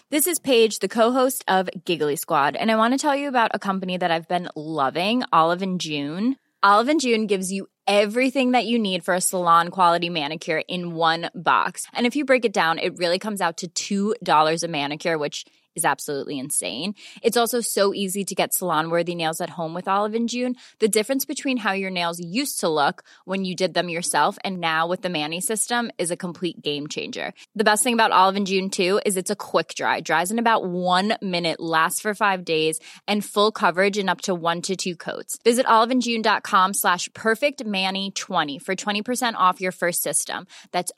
This is Paige, the co-host of Giggly Squad, and I want to tell you about a company that I've been loving, Olive & June. Olive & June gives you everything that you need for a salon-quality manicure in one box. And if you break it down, it really comes out to $2 a manicure, which is absolutely insane. It's also so easy to get salon-worthy nails at home with Olive & June. The difference between how your nails used to look when you did them yourself and now with the Mani system is a complete game changer. The best thing about Olive & June, too, is it's a quick dry. Dries in about 1 minute, lasts for 5 days, and full coverage in up to 1 to 2 coats. Visit oliveandjune.com/perfectmani20 for 20% off your first system. That's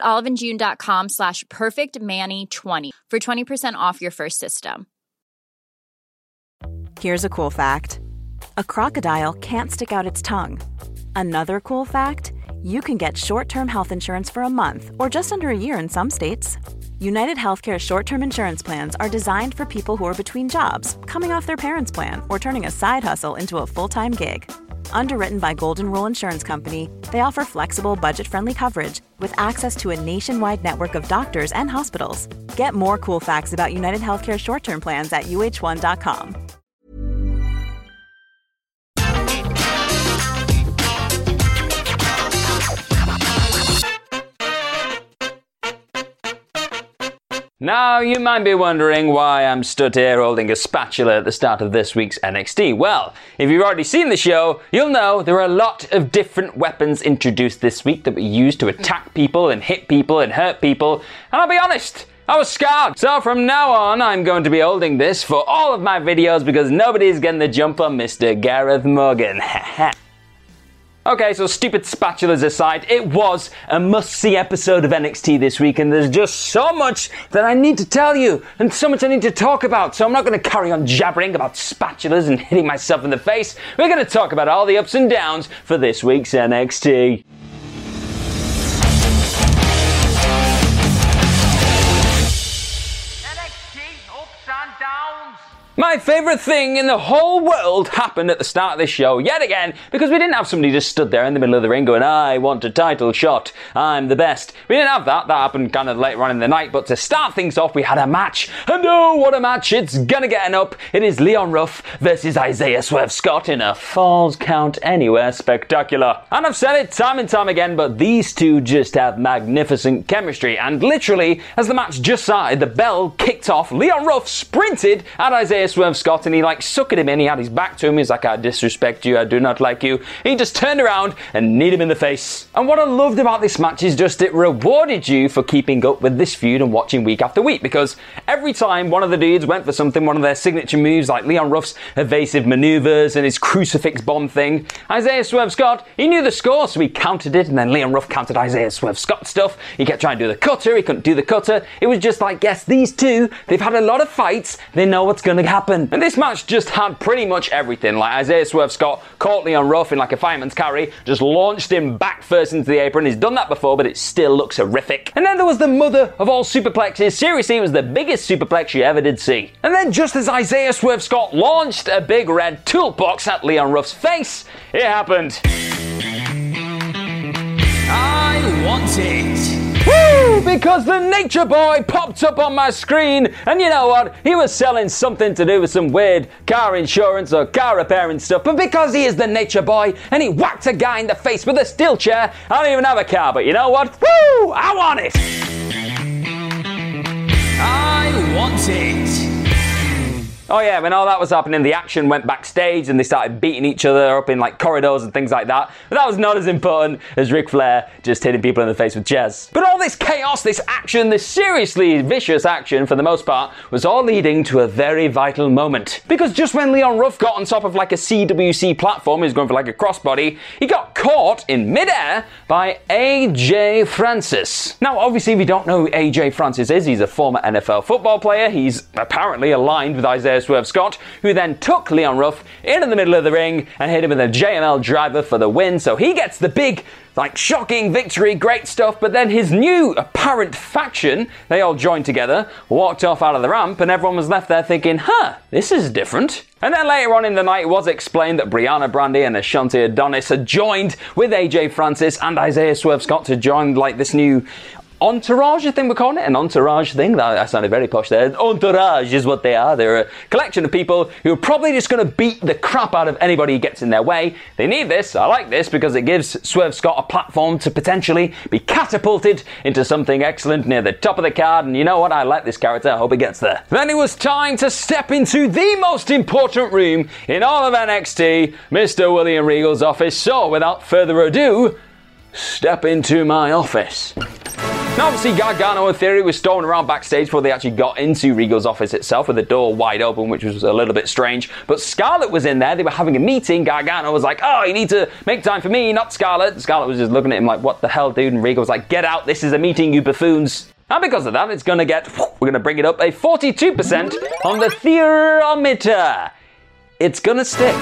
oliveandjune.com/perfectmani20 for 20% off your first system. Here's a cool fact. A crocodile can't stick out its tongue. Another cool fact, you can get short-term health insurance for a month or just under a year in some states. United Healthcare short-term insurance plans are designed for people who are between jobs, coming off their parents' plan, or turning a side hustle into a full-time gig. Underwritten by Golden Rule Insurance Company, they offer flexible, budget-friendly coverage with access to a nationwide network of doctors and hospitals. Get more cool facts about United Healthcare short-term plans at uh1.com. Now, you might be wondering why I'm stood here holding a spatula at the start of this week's NXT. Well, if you've already seen the show, you'll know there are a lot of different weapons introduced this week that were used to attack people and hit people and hurt people. And I'll be honest, I was scarred. So from now on, I'm going to be holding this for all of my videos because nobody's getting the jump on Mr. Gareth Morgan. Okay, so stupid spatulas aside, it was a must-see episode of NXT this week, and there's just so much that I need to tell you, and so much I need to talk about, so I'm not going to carry on jabbering about spatulas and hitting myself in the face. We're going to talk about all the ups and downs for this week's NXT. My favourite thing in the whole world happened at the start of this show, yet again, because we didn't have somebody just stood there in the middle of the ring going, I want a title shot, I'm the best. We didn't have that happened kind of later on in the night, but to start things off, we had a match, and oh, what a match, it's gonna get an up. It is Leon Ruff versus Isaiah Swerve Scott in a Falls Count Anywhere spectacular. And I've said it time and time again, but these two just have magnificent chemistry, and literally, as the match just started, the bell kicked off, Leon Ruff sprinted at Isaiah Swerve Scott and he suckered him in. He had his back to him. He's like, I disrespect you, I do not like you. He just turned around and kneed him in the face. And what I loved about this match is just it rewarded you for keeping up with this feud and watching week after week, because every time one of the dudes went for something, one of their signature moves like Leon Ruff's evasive maneuvers and his crucifix bomb thing, Isaiah Swerve Scott, he knew the score, so he countered it, and then Leon Ruff countered Isaiah Swerve Scott stuff. He kept trying to do the cutter, he couldn't do the cutter. It was just like, yes, these two, they've had a lot of fights, they know what's going to happen. And this match just had pretty much everything. Like Isaiah Swerve Scott caught Leon Ruff in like a fireman's carry, just launched him back first into the apron. He's done that before, but it still looks horrific. And then there was the mother of all superplexes. Seriously, it was the biggest superplex you ever did see. And then just as Isaiah Swerve Scott launched a big red toolbox at Leon Ruff's face, it happened. I want it. Woo! Because the Nature Boy popped up on my screen, and you know what? He was selling something to do with some weird car insurance or car repairing stuff, but because he is the Nature Boy and he whacked a guy in the face with a steel chair, I don't even have a car, but you know what? Woo! I want it! I want it! Oh yeah, when all that was happening, the action went backstage and they started beating each other up in like corridors and things like that. But that was not as important as Ric Flair just hitting people in the face with chairs. But all this chaos, this action, this seriously vicious action for the most part, was all leading to a very vital moment. Because just when Leon Ruff got on top of like a CWC platform, he was going for like a crossbody, he got caught in midair by AJ Francis. Now obviously we don't know who AJ Francis is. He's a former NFL football player. He's apparently aligned with Isaiah Swerve Scott, who then took Leon Ruff into the middle of the ring and hit him with a JML driver for the win. So he gets the big, shocking victory, great stuff. But then his new apparent faction, they all joined together, walked off out of the ramp, and everyone was left there thinking, this is different. And then later on in the night, it was explained that Brianna Brandy and Ashanti Adonis had joined with AJ Francis and Isaiah Swerve Scott to join this new entourage, I think we're calling it. An entourage thing. That sounded very posh there. Entourage is what they are. They're a collection of people who are probably just going to beat the crap out of anybody who gets in their way. They need this. I like this because it gives Swerve Scott a platform to potentially be catapulted into something excellent near the top of the card. And you know what? I like this character. I hope it gets there. Then it was time to step into the most important room in all of NXT, Mr. William Regal's office. So without further ado, step into my office. Now, obviously, Gargano and Theory were storming around backstage before they actually got into Regal's office itself with the door wide open, which was a little bit strange. But Scarlett was in there. They were having a meeting. Gargano was like, oh, you need to make time for me, not Scarlett. Scarlett was just looking at him like, what the hell, dude? And Regal was like, get out. This is a meeting, you buffoons. And because of that, it's going to we're going to bring it up a 42% on the Therometer. It's going to stick.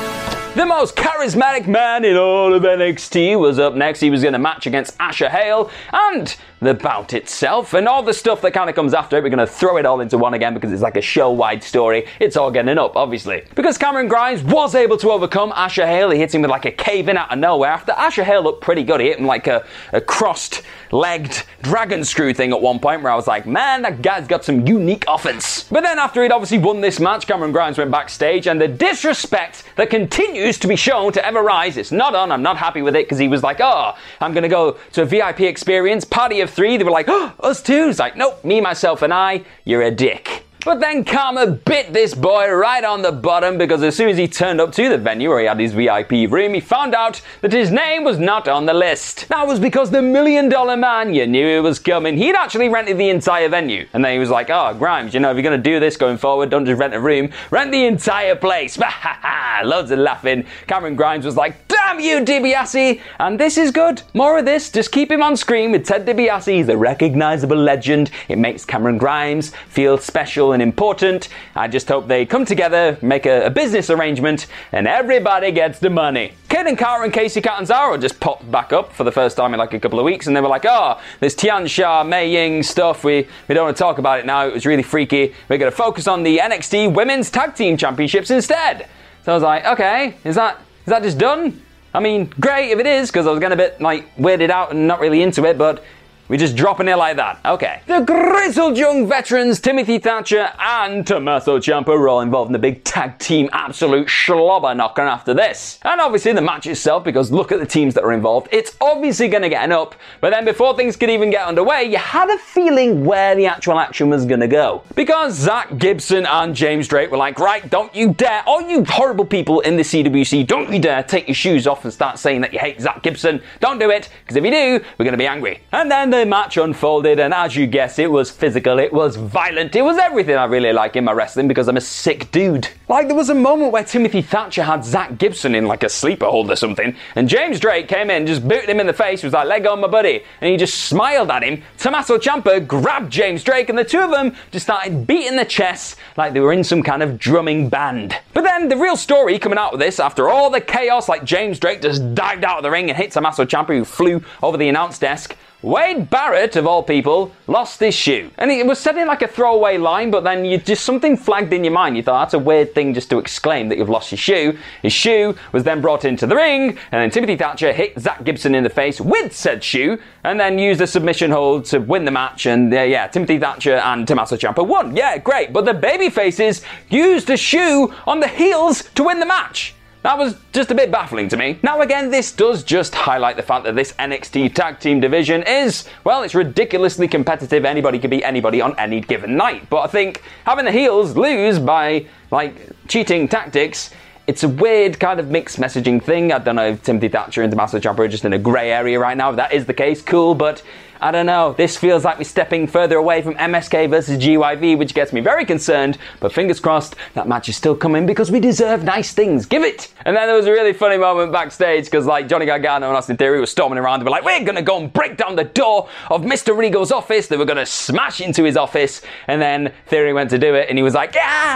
The most charismatic man in all of NXT was up next. He was going to match against Asher Hale, and the bout itself and all the stuff that kind of comes after it. We're going to throw it all into one again because it's like a show-wide story. It's all getting up, obviously. Because Cameron Grimes was able to overcome Asher Hale. He hit him with like a cave-in out of nowhere. After Asher Hale looked pretty good, he hit him like a crossed-legged dragon screw thing at one point where I was like, man, that guy's got some unique offense. But then after he'd obviously won this match, Cameron Grimes went backstage, and the disrespect that continues to be shown to Ever Rise, it's not on. I'm not happy with it because he was like, oh, I'm going to go to a VIP experience, party of 3. They were like, oh, us too. It's like, nope, me, myself, and I, you're a dick. But then Karma bit this boy right on the bottom because as soon as he turned up to the venue where he had his VIP room, he found out that his name was not on the list. That was because the $1 Million Man, you knew it was coming. He'd actually rented the entire venue. And then he was like, oh, Grimes, you know, if you're going to do this going forward, don't just rent a room, rent the entire place. Loads of laughing. Cameron Grimes was like, damn you, DiBiase. And this is good. More of this. Just keep him on screen with Ted DiBiase. He's a recognizable legend. It makes Cameron Grimes feel special and important. I just hope they come together, make a business arrangement, and everybody gets the money. Kaden Carter and Kacy Catanzaro just popped back up for the first time in like a couple of weeks, and they were like, oh, this Tian Sha, Mei Ying stuff, we don't want to talk about it now, it was really freaky, we're going to focus on the NXT Women's Tag Team Championships instead. So I was like, okay, is that just done? I mean, great if it is, because I was getting a bit like weirded out and not really into it, but we're just dropping it like that. Okay. The grizzled young veterans, Timothy Thatcher and Tommaso Ciampa, are all involved in the big tag team absolute slobber knocker after this. And obviously the match itself, because look at the teams that are involved, it's obviously going to get an up. But then before things could even get underway, you had a feeling where the actual action was going to go. Because Zach Gibson and James Drake were like, right, don't you dare, all you horrible people in the CWC, don't you dare take your shoes off and start saying that you hate Zach Gibson. Don't do it, because if you do, we're going to be angry. And then the match unfolded, and as you guessed, it was physical, it was violent, it was everything I really like in my wrestling because I'm a sick dude. Like, there was a moment where Timothy Thatcher had Zach Gibson in like a sleeper hold or something, and James Drake came in, just booted him in the face, was like, let go of my buddy, and he just smiled at him. Tommaso Ciampa grabbed James Drake, and the two of them just started beating the chests like they were in some kind of drumming band. But then the real story coming out of this, after all the chaos, like James Drake just dived out of the ring and hit Tommaso Ciampa, who flew over the announce desk, Wade Barrett, of all people, lost his shoe. And it was said in like a throwaway line, but then something flagged in your mind. You thought, that's a weird thing just to exclaim that you've lost your shoe. His shoe was then brought into the ring, and then Timothy Thatcher hit Zach Gibson in the face with said shoe, and then used a submission hold to win the match, and Timothy Thatcher and Tommaso Ciampa won. Yeah, great. But the babyfaces used a shoe on the heels to win the match. That was just a bit baffling to me. Now again, this does just highlight the fact that this NXT tag team division is, well, it's ridiculously competitive. Anybody can beat anybody on any given night. But I think having the heels lose by, like, cheating tactics, it's a weird kind of mixed messaging thing. I don't know if Timothy Thatcher and Tommaso Ciampa are just in a grey area right now. If that is the case, cool, but I don't know. This feels like we're stepping further away from MSK versus GYV, which gets me very concerned, but fingers crossed that match is still coming because we deserve nice things. Give it! And then there was a really funny moment backstage because like Johnny Gargano and Austin Theory were storming around. They were like, we're going to go and break down the door of Mr. Regal's office. They were going to smash into his office, and then Theory went to do it and he was like,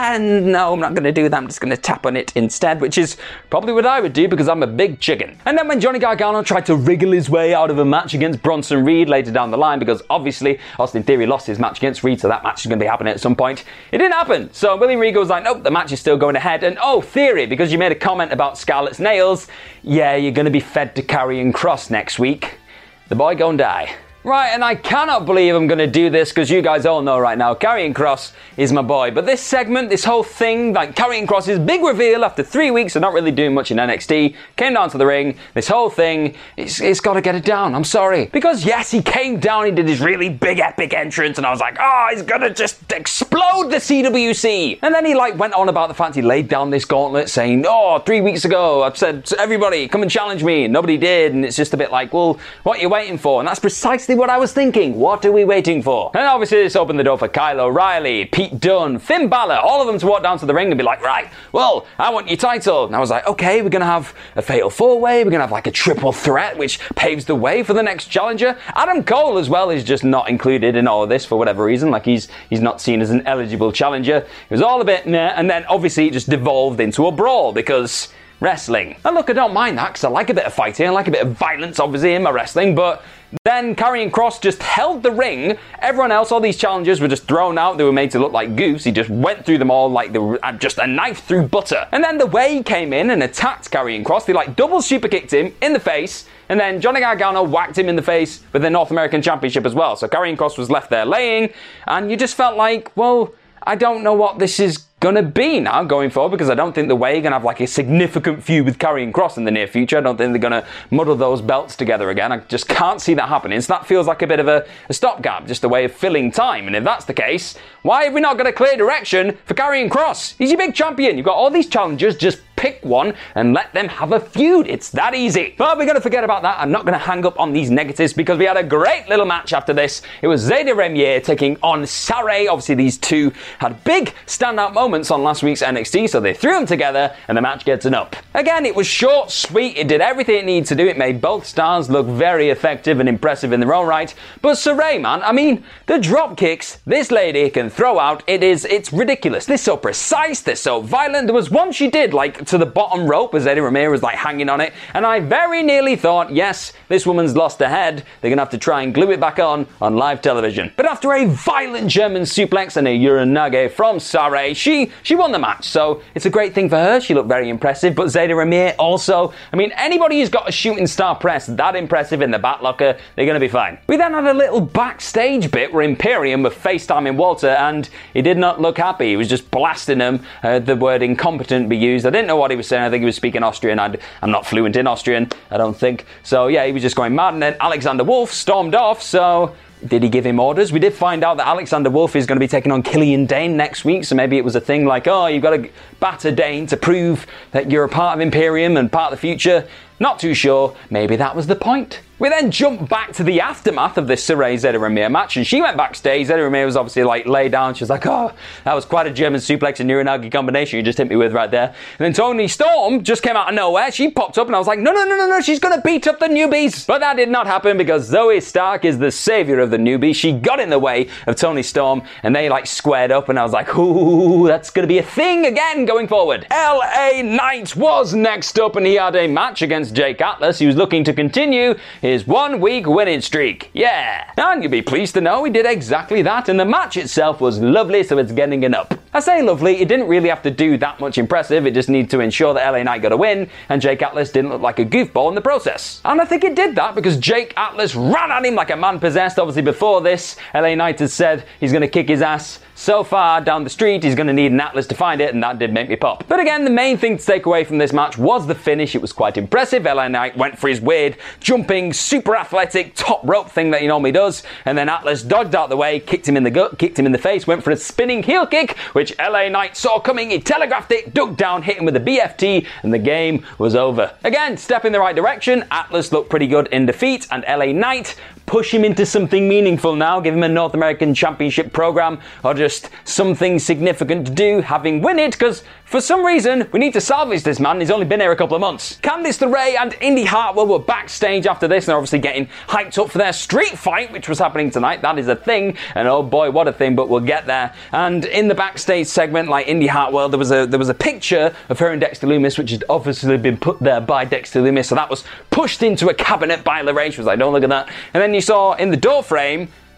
no, I'm not going to do that. I'm just going to tap on it instead, which is probably what I would do because I'm a big chicken. And then when Johnny Gargano tried to wriggle his way out of a match against Bronson Reed later down the line, because obviously Austin Theory lost his match against Reed, so that match is going to be happening at some point. It didn't happen. So William Regal was like, nope, the match is still going ahead. And oh, Theory, because you made a comment about Scarlett's nails, yeah, you're going to be fed to Karrion Kross next week. The boy gonna die. Right, and I cannot believe I'm going to do this because you guys all know right now, Karrion Kross is my boy. But this segment, this whole thing, like Karrion Kross's big reveal after 3 weeks of not really doing much in NXT, came down to the ring, this whole thing, it's got to get it down, I'm sorry. Because yes, he came down, he did his really big epic entrance, and I was like, oh, he's going to just explode the CWC. And then he went on about the fact he laid down this gauntlet saying, oh, 3 weeks ago, I've said, everybody, come and challenge me, and nobody did, and it's just a bit like, well, what are you waiting for? And that's precisely what I was thinking. What are we waiting for? And obviously this opened the door for Kyle O'Reilly, Pete Dunne, Finn Balor, all of them to walk down to the ring and be like, right, well, I want your title. And I was like, okay, we're going to have a fatal four-way, we're going to have a triple threat, which paves the way for the next challenger. Adam Cole as well is just not included in all of this for whatever reason, he's not seen as an eligible challenger. It was all a bit meh, and then obviously it just devolved into a brawl because wrestling. And look, I don't mind that because I like a bit of fighting, I like a bit of violence obviously in my wrestling, but then Karrion Kross just held the ring. Everyone else, all these challengers were just thrown out. They were made to look like goofs. He just went through them all like they were just a knife through butter. And then the way he came in and attacked Karrion Kross, they double super kicked him in the face, and then Johnny Gargano whacked him in the face with the North American Championship as well. So Karrion Kross was left there laying, and you just felt like, well, I don't know what this is gonna be now going forward, because I don't think the way you're gonna have a significant feud with Karrion Kross in the near future. I don't think they're gonna muddle those belts together again. I just can't see that happening. So that feels like a bit of a stopgap, just a way of filling time. And if that's the case, why have we not got a clear direction for Karrion Kross? He's your big champion. You've got all these challengers, just pick one and let them have a feud. It's that easy. But we're going to forget about that. I'm not going to hang up on these negatives because we had a great little match after this. It was Zayda Remier taking on Sarray. Obviously, these two had big standout moments on last week's NXT, so they threw them together and the match gets an up. Again, it was short, sweet. It did everything it needed to do. It made both stars look very effective and impressive in their own right. But Sarray, man, I mean, the drop kicks this lady can throw out, it's ridiculous. They're so precise, they're so violent. There was one she did, to the bottom rope as Zayda Remier was hanging on it, and I very nearly thought, yes, this woman's lost her head. They're gonna have to try and glue it back on live television. But after a violent German suplex and a Uranage from Sarray, she won the match, so it's a great thing for her. She looked very impressive, but Zayda Remier also, I mean, anybody who's got a shooting star press that impressive in the back locker, they're gonna be fine. We then had a little backstage bit where Imperium were FaceTiming Walter, and he did not look happy. He was just blasting him. The word incompetent be used. I didn't know what he was saying. I think he was speaking Austrian. I'm not fluent in Austrian, I don't think. So yeah, he was just going mad, and then Alexander Wolf stormed off, so did he give him orders? We did find out that Alexander Wolf is going to be taking on Killian Dane next week, so maybe it was a thing oh, you've got to batter Dane to prove that you're a part of Imperium and part of the future. Not too sure. Maybe that was the point. We then jumped back to the aftermath of this Sarray Zayda Remier match, and she went backstage. Zayda Remier was obviously laid down. She was like, oh, that was quite a German suplex and Uranage combination you just hit me with right there. And then Toni Storm just came out of nowhere. She popped up and I was like, no, she's gonna beat up the newbies. But that did not happen because Zoe Stark is the savior of the newbies. She got in the way of Toni Storm and they squared up, and I was like, ooh, that's gonna be a thing again going forward. LA Knight was next up, and he had a match against Jake Atlas. He was looking to continue his 1 week winning streak. Yeah. And you'll be pleased to know he did exactly that, and the match itself was lovely, so it's getting an up. I say lovely, it didn't really have to do that much impressive. It just needed to ensure that LA Knight got a win, and Jake Atlas didn't look like a goofball in the process. And I think it did that because Jake Atlas ran at him like a man possessed. Obviously before this, LA Knight had said he's going to kick his ass so far down the street, he's going to need an Atlas to find it, and that did make me pop. But again, the main thing to take away from this match was the finish. It was quite impressive. LA Knight went for his weird, jumping, super athletic top rope thing that he normally does, and then Atlas dodged out the way, kicked him in the gut, kicked him in the face, went for a spinning heel kick, which LA Knight saw coming. He telegraphed it, ducked down, hit him with a BFT, and the game was over. Again, step in the right direction. Atlas looked pretty good in defeat, and LA Knight push him into something meaningful now, give him a North American Championship program, or just something significant to do, having win it, because for some reason, we need to salvage this man. He's only been here a couple of months. Candice LeRae and Indy Hartwell were backstage after this, and they're obviously getting hyped up for their street fight, which was happening tonight. That is a thing, and oh boy, what a thing, but we'll get there. And in the backstage segment, Indy Hartwell, there was a picture of her and Dexter Lumis, which had obviously been put there by Dexter Lumis, so that was pushed into a cabinet by LeRae. She was like, don't look at that. And then you saw in the door frame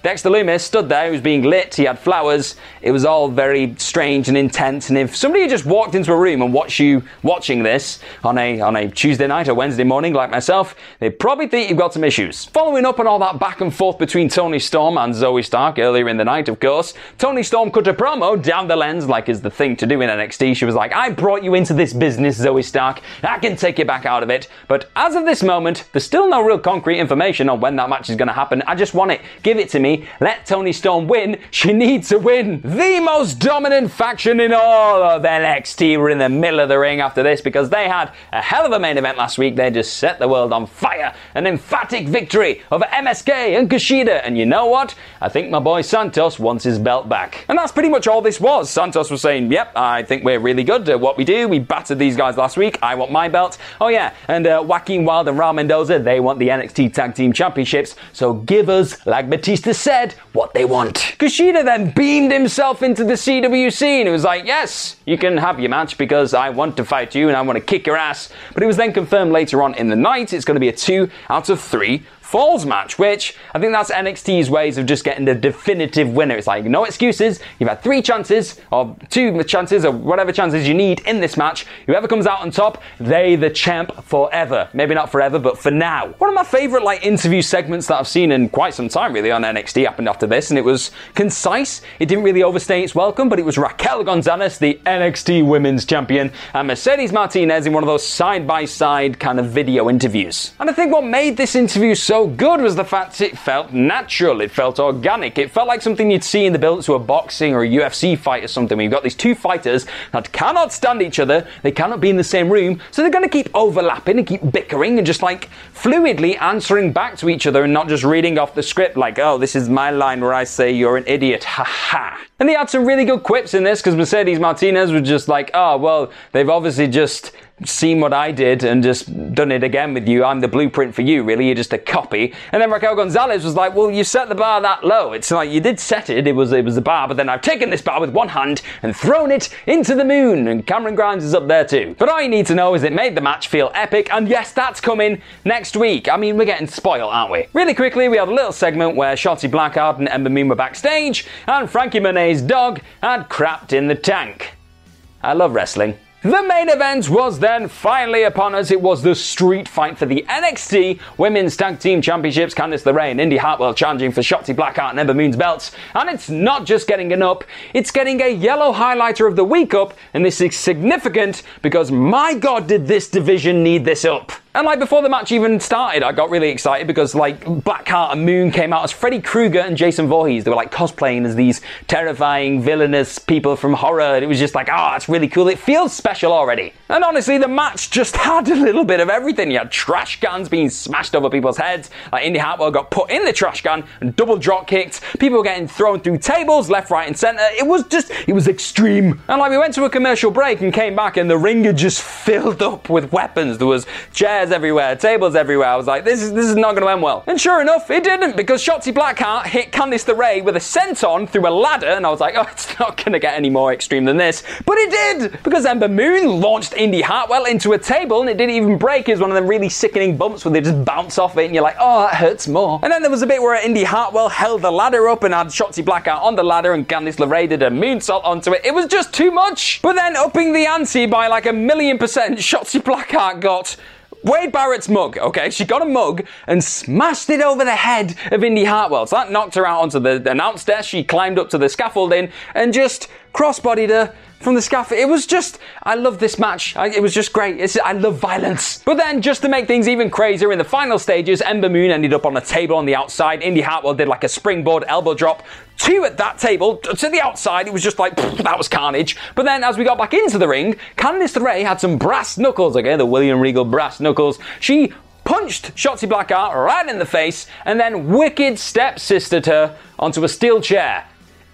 Dexter Lumis stood there, he was being lit, he had flowers. It was all very strange and intense, and if somebody had just walked into a room and watched you watching this on a Tuesday night or Wednesday morning like myself, they'd probably think you've got some issues. Following up on all that back and forth between Toni Storm and Zoe Stark earlier in the night, of course, Toni Storm cut a promo down the lens like is the thing to do in NXT. She was like, I brought you into this business, Zoe Stark. I can take you back out of it. But as of this moment, there's still no real concrete information on when that match is going to happen. I just want it. Give it to me. Let Toni Storm win. She needs to win. The most dominant faction in all of NXT were in the middle of the ring after this because they had a hell of a main event last week. They just set the world on fire. An emphatic victory over MSK and Kushida. And you know what? I think my boy Santos wants his belt back. And that's pretty much all this was. Santos was saying, yep, I think we're really good at what we do. We battered these guys last week. I want my belt. Oh yeah, and Joaquin Wilde and Raul Mendoza, they want the NXT Tag Team Championships. So give us, like Batista said, what they want. Kushida then beamed himself into the CWC and it was like, yes, you can have your match because I want to fight you and I want to kick your ass. But it was then confirmed later on in the night it's going to be a 2 out of 3 falls match, which I think that's NXT's ways of just getting the definitive winner. It's like, no excuses. You've had 3 chances, or 2 chances, or whatever chances you need in this match. Whoever comes out on top, they the champ forever. Maybe not forever, but for now. One of my favourite interview segments that I've seen in quite some time really on NXT happened after this, and it was concise. It didn't really overstay its welcome, but it was Raquel Gonzalez, the NXT Women's Champion, and Mercedes Martinez in one of those side-by-side kind of video interviews. And I think what made this interview so good was the fact it felt natural, it felt organic, it felt like something you'd see in the build to a boxing or a UFC fight or something, where you've got these 2 fighters that cannot stand each other, they cannot be in the same room, so they're going to keep overlapping and keep bickering and just fluidly answering back to each other and not just reading off the script like, oh, this is my line where I say you're an idiot, ha. And they had some really good quips in this because Mercedes Martinez was just like, oh, well, they've obviously just seen what I did and just done it again with you. I'm the blueprint for you, really. You're just a copy. And then Raquel Gonzalez was like, well, you set the bar that low. It's like, you did set it. It was the bar, but then I've taken this bar with one hand and thrown it into the moon. And Cameron Grimes is up there too. But all you need to know is it made the match feel epic. And yes, that's coming next week. I mean, we're getting spoiled, aren't we? Really quickly, we had a little segment where Shotzi Blackheart and Ember Moon were backstage and Frankie Monet's dog had crapped in the tank. I love wrestling. The main event was then finally upon us. It was the street fight for the NXT Women's Tag Team Championships. Candice LeRae and Indy Hartwell challenging for Shotzi Blackheart and Ember Moon's belts. And it's not just getting an up, it's getting a yellow highlighter of the week up. And this is significant because, my God, did this division need this up. And before the match even started, I got really excited because Blackheart and Moon came out as Freddy Krueger and Jason Voorhees. They were cosplaying as these terrifying, villainous people from horror. And it was just it's really cool. It feels special already. And honestly, the match just had a little bit of everything. You had trash cans being smashed over people's heads. Indy Hartwell got put in the trash can and double drop kicked. People were getting thrown through tables, left, right, and center. It was extreme. And we went to a commercial break and came back and the ring had just filled up with weapons. There was chairs everywhere, tables everywhere. I was like, this is not going to end well. And sure enough, it didn't, because Shotzi Blackheart hit Candice LeRae with a senton through a ladder, and I was like, oh, it's not going to get any more extreme than this. But it did, because Ember Moon launched Indy Hartwell into a table, and it didn't even break. It was one of them really sickening bumps where they just bounce off it, and you're like, oh, that hurts more. And then there was a bit where Indy Hartwell held the ladder up and had Shotzi Blackheart on the ladder, and Candice LeRae did a moonsault onto it. It was just too much. But then upping the ante by 1,000,000%, Shotzi Blackheart got Wade Barrett's mug, okay? She got a mug and smashed it over the head of Indy Hartwell. So that knocked her out onto the announce desk. She climbed up to the scaffolding and just crossbodied her from the scaffold. It was just, I love this match. It was just great. I love violence. But then, just to make things even crazier, in the final stages, Ember Moon ended up on a table on the outside. Indy Hartwell did a springboard elbow drop. 2 at that table, to the outside. It was just that was carnage. But then, as we got back into the ring, Candice LeRae had some brass knuckles, okay, the William Regal brass knuckles. She punched Shotzi Blackheart right in the face, and then wicked step-sistered her onto a steel chair.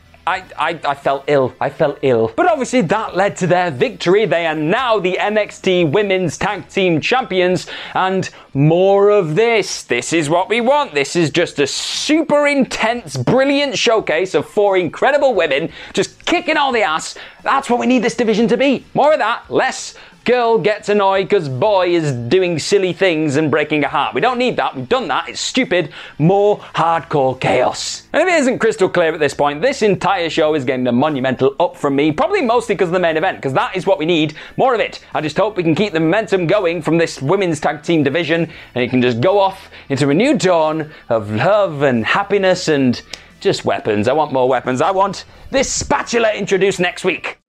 I felt ill. But obviously that led to their victory. They are now the NXT Women's Tag Team Champions, and more of this. This is what we want. This is just a super intense, brilliant showcase of 4 incredible women just kicking all the ass. That's what we need this division to be. More of that, less girl gets annoyed because boy is doing silly things and breaking a heart. We don't need that. We've done that. It's stupid. More hardcore chaos. And if it isn't crystal clear at this point, this entire show is getting a monumental up from me, probably mostly because of the main event, because that is what we need. More of it. I just hope we can keep the momentum going from this women's tag team division, and it can just go off into a new dawn of love and happiness and just weapons. I want more weapons. I want this spatula introduced next week.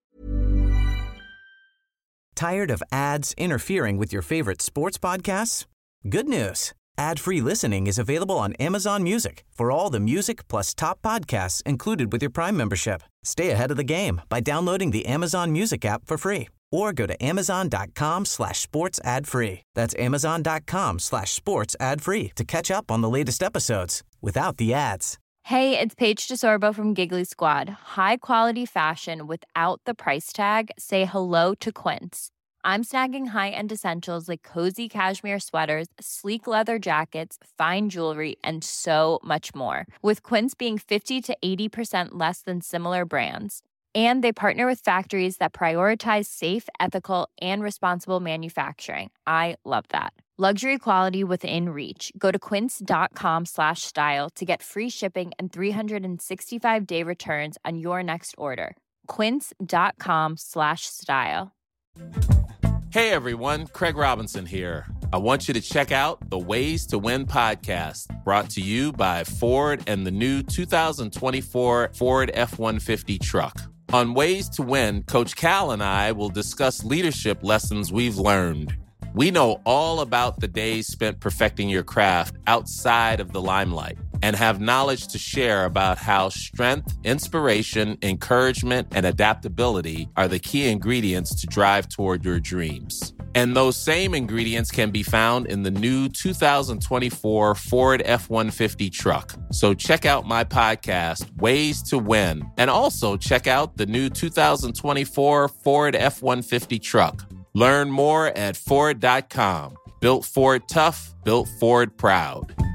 Tired of ads interfering with your favorite sports podcasts? Good news. Ad-free listening is available on Amazon Music for all the music plus top podcasts included with your Prime membership. Stay ahead of the game by downloading the Amazon Music app for free or go to amazon.com/sports ad free. That's amazon.com/sports ad free to catch up on the latest episodes without the ads. Hey, it's Paige DeSorbo from Giggly Squad. High quality fashion without the price tag. Say hello to Quince. I'm snagging high-end essentials like cozy cashmere sweaters, sleek leather jackets, fine jewelry, and so much more. With Quince being 50 to 80% less than similar brands. And they partner with factories that prioritize safe, ethical, and responsible manufacturing. I love that. Luxury quality within reach. Go to quince.com/style to get free shipping and 365-day returns on your next order. Quince.com/style. Hey everyone, Craig Robinson here. I want you to check out the Ways to Win podcast, brought to you by Ford and the new 2024 Ford F-150 truck. On Ways to Win, Coach Cal and I will discuss leadership lessons we've learned. We know all about the days spent perfecting your craft outside of the limelight and have knowledge to share about how strength, inspiration, encouragement, and adaptability are the key ingredients to drive toward your dreams. And those same ingredients can be found in the new 2024 Ford F-150 truck. So check out my podcast, Ways to Win, and also check out the new 2024 Ford F-150 truck. Learn more at Ford.com. Built Ford tough, built Ford proud.